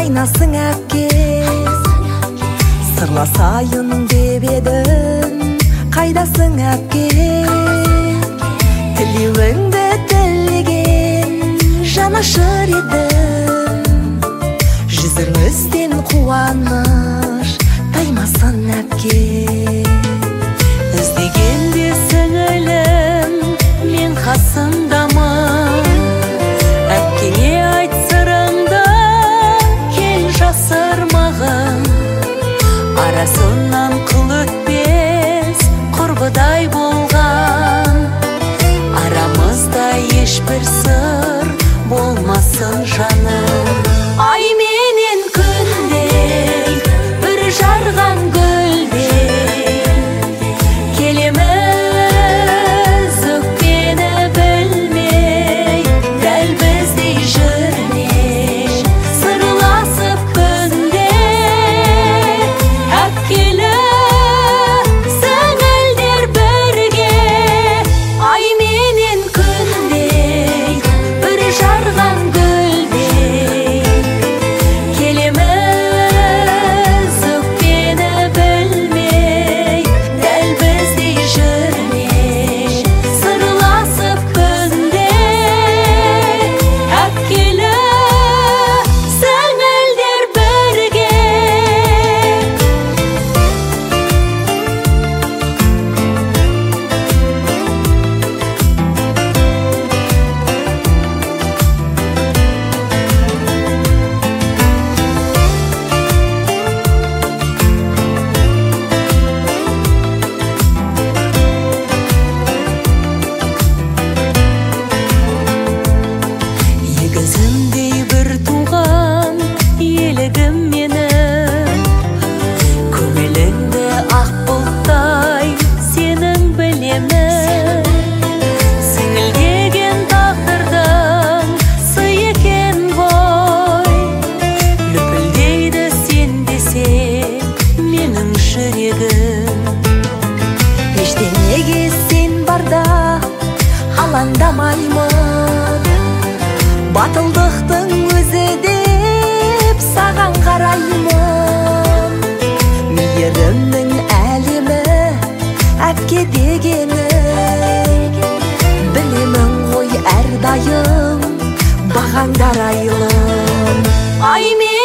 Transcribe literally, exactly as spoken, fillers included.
кайнасың әпке, сырласайын деп едім, қайдасың әпке? Тілеуіңді тілеген жанашыр едім, жүзіңізден қуаныш таймасын әпке. Іздегенде сіңілім, мен қасыңдамын, әпкеңе айт сырыңды, кел жасырмағын. Арасынан қыл өтпес құрбыдай болған, арамызда ешбір сыр болмасын жаным. Ай менен күндей, бір жарған гүлдей, келеміз өкпені білмей, дәл біздей жүрмей, сырласып күнде әпкелі сіңілдер бірге. Ай менен күндей, бір жарған гүлдей, келеміз өкпені білмей, дәл біздей жүрмей, сырласып күнде әпкелі сіңілдер бірге. Егізімдей бір туған елігім менің, көңіліңді ақ бұлттай сенің білемін. Сіңілдеген тағдырдың сый екен ғой, лүпілдейді сен десең менің жүрегім. Ештеңеге сен барда алаңдамаймын, батылдықтың өзі деп саған қараймын. Мейірімнің әлемі әпке дегені, білемін ғой әрдайым бағаңдар айлым. Ай